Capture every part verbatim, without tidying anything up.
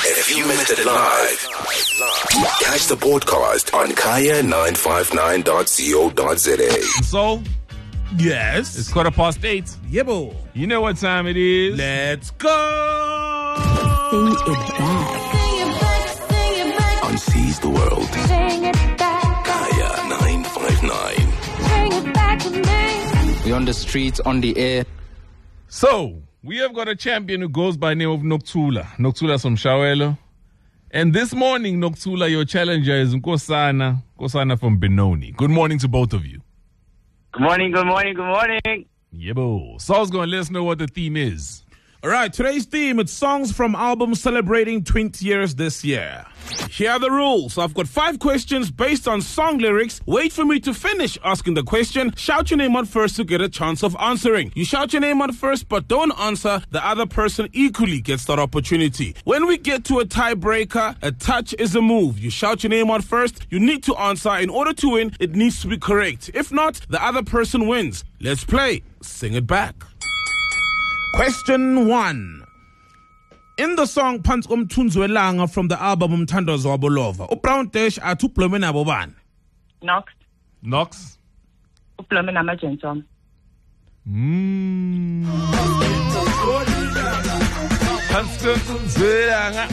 If you missed it live, catch the podcast on kaya nine five nine dot co dot za. So, Yes. it's quarter past eight. Yebo. You know what time it is. Let's go. Sing it back. Sing it back, sing it back, On Seize the World, sing it back, Kaya nine five nine. bring it back to me. We're on the streets, on the air. So, we have got a champion who goes by name of Nokuthula. Nokuthula from Shawelo. And this morning, Nokuthula, your challenger is Nkosana. Nkosana from Benoni. Good morning to both of you. Good morning, good morning, good morning. Yebo. Saul's going to let us know what the theme is. All right, today's theme, it's songs from albums celebrating twenty years this year. Here are the rules. I've got five questions based on song lyrics. Wait for me to finish asking the question. Shout your name out first to get a chance of answering. You shout your name out first, but don't answer. The other person equally gets that opportunity. When we get to a tiebreaker, a touch is a move. You shout your name out first. You need to answer. In order to win, it needs to be correct. If not, the other person wins. Let's play. Sing it back. Question one. In the song Phansi Komthunzi Welanga from the album Umthandazo Wabolova, uBrown Dash athi uBlome nabo bani? Knox, Knox? uBlome namajensom. Mmm. Phansi Komthunzi Welanga.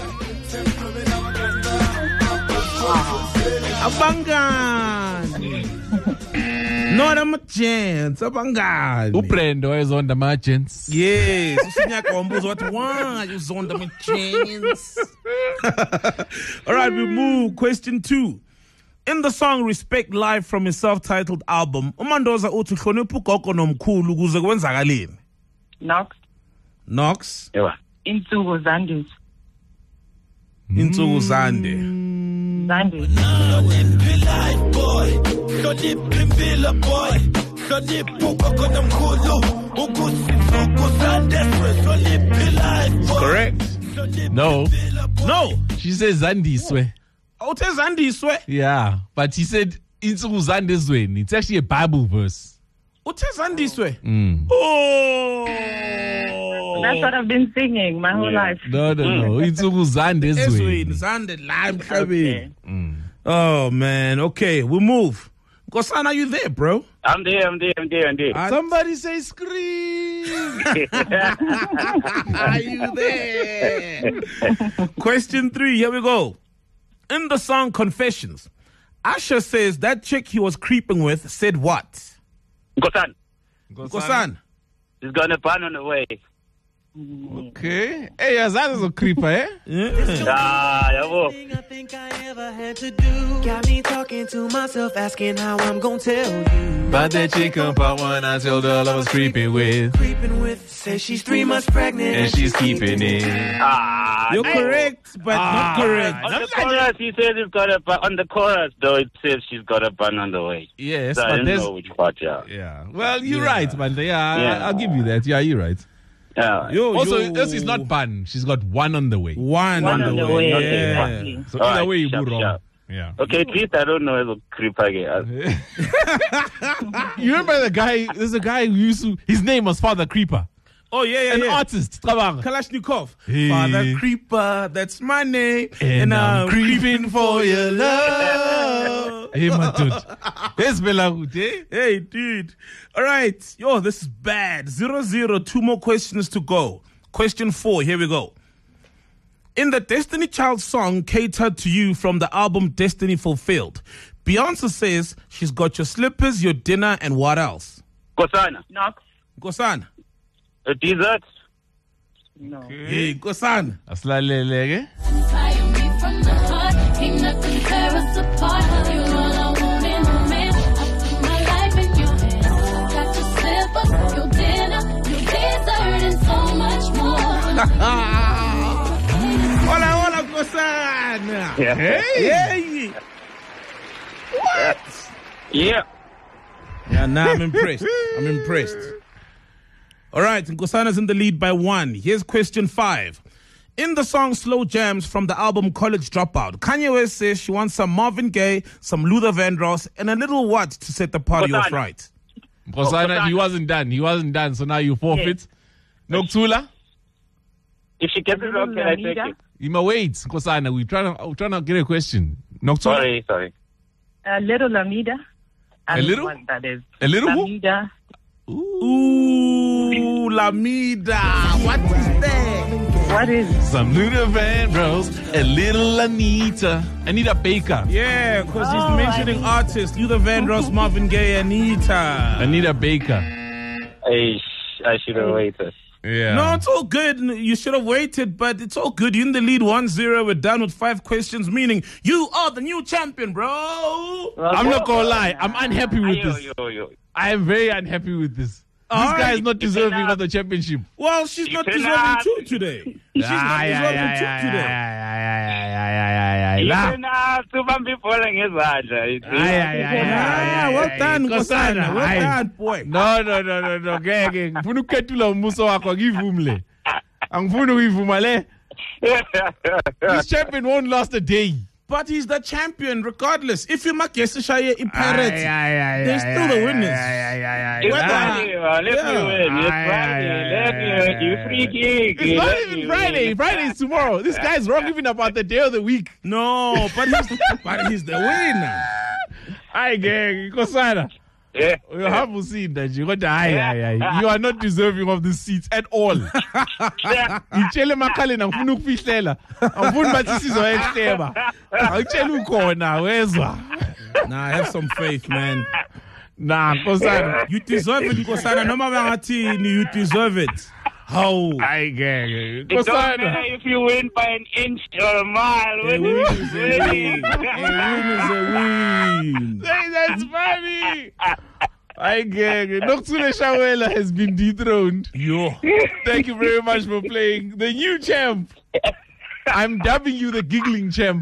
Abangani. Not a chance, abangani. Ubrendo is on the margins. Yes, usinyaka wambuza wathi why you zonda my chance. All right, we move. Question two. In the song Respect Live from his self-titled album, uMandoza uthi hlonipha ugogo nomkhulu ukuze kwenzakaleni. Knox, Knox, Yeah. insuku zandis. insuku zande. Zandis. Correct. No. No. She says Zandiswe. Uthe zandiswe. Yeah. But he said Insuku Zandiswe. It's actually a Bible verse. Uthe zandiswe. Mm. Oh. That's what I've been singing my whole Yeah. life. No, no, no. Insuku Ezweni Zandiswe. zande la Okay. emhlabeni. Oh man. Okay, we move. Nkosana, are you there, bro? I'm there, I'm there, I'm there, I'm there. Somebody say scream. Are you there? Question three, here we go. In the song Confessions, Usher says that chick he was creeping with said what? Gosan, Nkosana. he's got a pan on the way. Okay. Hey, that is a creeper, eh? Yeah. Ah, yabo. I think I ever had to do got me talking to myself, asking how I'm gonna tell you. But that chicken part one I told her I was creeping with. Creeping with, say she's three months pregnant And she's keeping it. Ah, You're nice. correct, but Ah. not correct. On the chorus, he says he's got a pan. On the chorus, though, it says she's got a pan on the way. Yes, So I but don't there's... know which part, yeah. Yeah. Well, you're Yeah. right, man. Yeah, I- Yeah. I'll give you that. Yeah, you're right. Yeah. Yo, Also, yo. this is not pan. She's got one on the way. One, One on the way. way. Okay, Yeah. Exactly. So All either right, way, you sharp, go wrong. sharp. Yeah. Okay, at least I don't know as a creeper again. You remember the guy? There's a guy who used to. His name was Father Creeper, Oh, yeah, yeah, an yeah. artist. Cabanga. Kalashnikov. Hey. Father Creeper, that's my name. And I'm creeping for your love. Hey, my dude. Yes, Bella Hood, eh? Hey, dude. All right. Yo, this is bad. Zero, zero. Two more questions to go. Question four. Here we go. In the Destiny Child song Catered to You from the album Destiny Fulfilled, Beyonce says she's got your slippers, your dinner, and what else? Kosana, Knox, Nkosana. a dessert. no. Hey, Nkosana. Aslaleleke. Fire me from the heart, ain't nothing tear us apart. You all I want in a man. I put my life in your hands. Got your slippers, your dinner, your dessert, and so much more. Hola, hola, Nkosana. Yeah. Hey. What? Yeah. Yeah, now I'm impressed. I'm impressed. All right, Nkosana's in the lead by one. Here's question five. In the song Slow Jams from the album College Dropout, Kanye West says she wants some Marvin Gaye, some Luther Vandross, and a little what to set the party off Nkosana. right? Nkosana, he wasn't done. He wasn't done. So now you forfeit. Nokuthula? If she gets it wrong, can I take it? Ima, wait, Nkosana, we're trying to, we're trying to get a question. Noctula? Sorry, sorry. A little Lamida. A little? What that is. A little who? Lamida. Ooh, Lamida. What is that? What is Some Luther Vandross, a little Anita. Anita Baker. Yeah, because Oh, he's mentioning artists. Luther Vandross, Marvin Gaye, Anita. Anita Baker. I, sh- I should have waited. Yeah. No, it's all good. You should have waited, but it's all good. You're in the lead one zero. We're done with five questions, meaning you are the new champion, bro. I'm not gonna lie. I'm unhappy with Yo, this. yo, yo. I am very unhappy with this. This All guy is right. not deserving of the championship. Well, she's not You deserving cannot- two today. She's not deserving two today. La. Yena sibambe ibhola ngezandla. Ah, well done, Nkosana. Well done, boy. No, no, no, no, no. Ngeke. Ngifuna ukukethula umbuso wakho ngivumle. Angifuni uyivuma le. This champion won't last a day. But he's the champion regardless. If you make Shaya in Pirates, they're still the winners. It's Whether- Friday, man. Let Yeah. me win. It's Aye, Friday. aye, Let aye, me aye, win. You aye, free kick. It's not Let even me Friday. win. Friday is tomorrow. This guy's wrong even about the day of the week. No, but he's, but he's the winner. Hayi ngeke Nkosana. Yeah. Uyahabusinda nje kodwa hayi hayi hayi. You are not deserving of this seat at all. Ngitshele emakhaleni angifuni ukufihlela. Angifuni bathi sizoyehleba. Angitshela ukhona wezwa. Nah, have some faith, man. Nah, Nkosana. You deserve it, Nkosana. No matter what you deserve it. How? Hayi ngeke. It don't matter Nkosana. if you win by an inch or a mile. A Win win is is a win. A win is a win. Hey, that's funny. Hayi ngeke. Noctula Shawela has been dethroned. Yo. Thank you very much for playing the new champ. I'm dubbing you the giggling champ.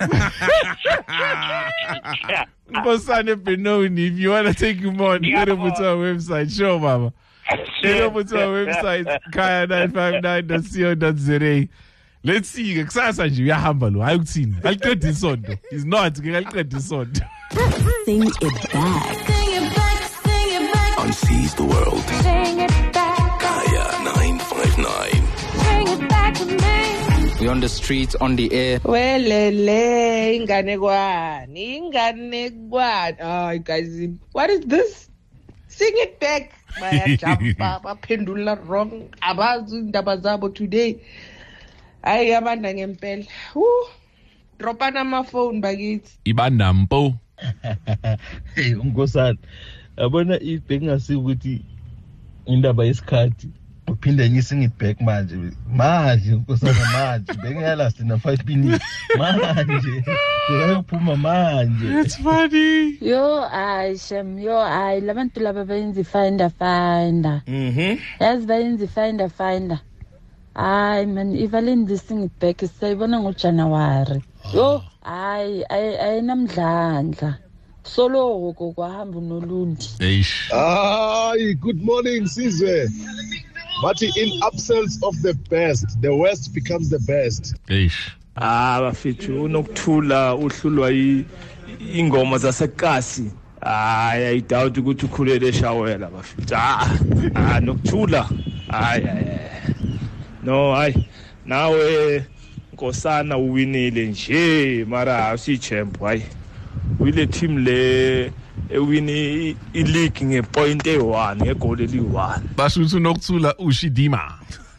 Nkosana Benoni, if you want to take him on, Yeah, get over to our website. Sure, mama. Get over to our website, kaya nine five nine dot co dot za. Let's see. Kusasa nje uyahamba lo. Hayi ukuthini. Aliqeda isonto. He's not. Aliqeda isonto. Sing it back. Sing it back, sing it back, On Seize the World. sing it back, Kaya nine five nine. bring it back to me. We're on the streets, on the air. Welele, inganekwane, inganekwane. Oh, guys, what is this? Sing it back. Bayajumpa, baphendula wrong. Abazi indaba zabo today. Hayi abanda ngempela. Woo. Dropana ama-phone bakithi. Ibanampo. Hey, Nkosana. Yabona if bengingasiza ukuthi indaba yesikhathi uphinde ngising it back manje. Manje Nkosana manje bengiyalast na five minutes. Manje. Uyaphuma manje. It's funny. Yo, ay, Shem, yo, ay, labantu laba bayenza finder finder. Mhm. Yazi bayenza finder finder. Ay man, ivalini sing it back sayibona ngoJanuary. Yo, ay, ay ayinamdlandla. Solo kwahamba nolundi. Eish. Hi, good morning, Sizwe. But in absence of the best, the worst becomes the best. Eish. Ah, bafethu unokuthula uhlulwa i- ingoma zasekasi. Hayi ayidoubt ukuthi ukhulele eshawela bafethu. Ah, ah nokuthula. Hayi hayi. No, hayi. Nawe Nkosana uwinile nje mara awusi champ hayi. Wile team le ewini i-league ngepoint eyi-one ngegoli eliyi-one. Basho ukuthi uNoctula ushidima.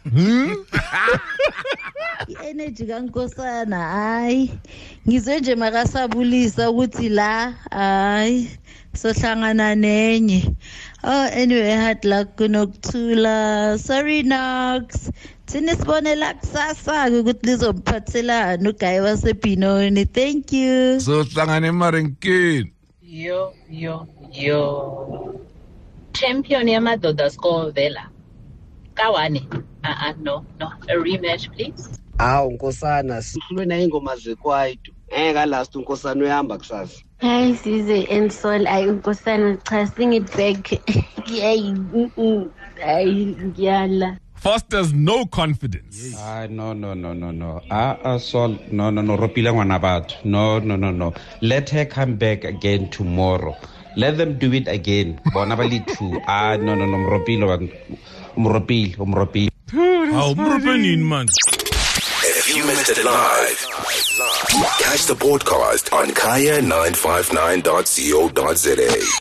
I-energy kaNkosana hayi ngizwe nje makasabulisa ukuthi la hayi sohlangana nenye. Oh anyway, hard luck kuNoctula. Sorry Nox. Thina sibonela kusasa ukuthi lizomphathelana uGayi waseBinoni. Thank you. So hlangane emarenkeni. Yo, yo, yo. Champion yamadoda score vela. Kawane. Uh-uh, no, no. A rematch, please. Hawu Nkosana sikhulume na ingoma zekwaito. Ngeke last uNkosana uyahamba kusasa. Hi Sizwe and Soul, ay uNkosana cha sing it back. Ay ay ngiyala. Fosters no confidence. Ah, no, no, no, no, no. Ah, uh, Sol, no, no, no. Ropile ngwana batho. No, no, no, no. Let her come back again tomorrow. Let them do it again. Bona bali two. Ah, no, no, no. Mropile, mropile, mropile. How man. A few missed it live, catch the podcast on kaya nine five nine dot co dot za.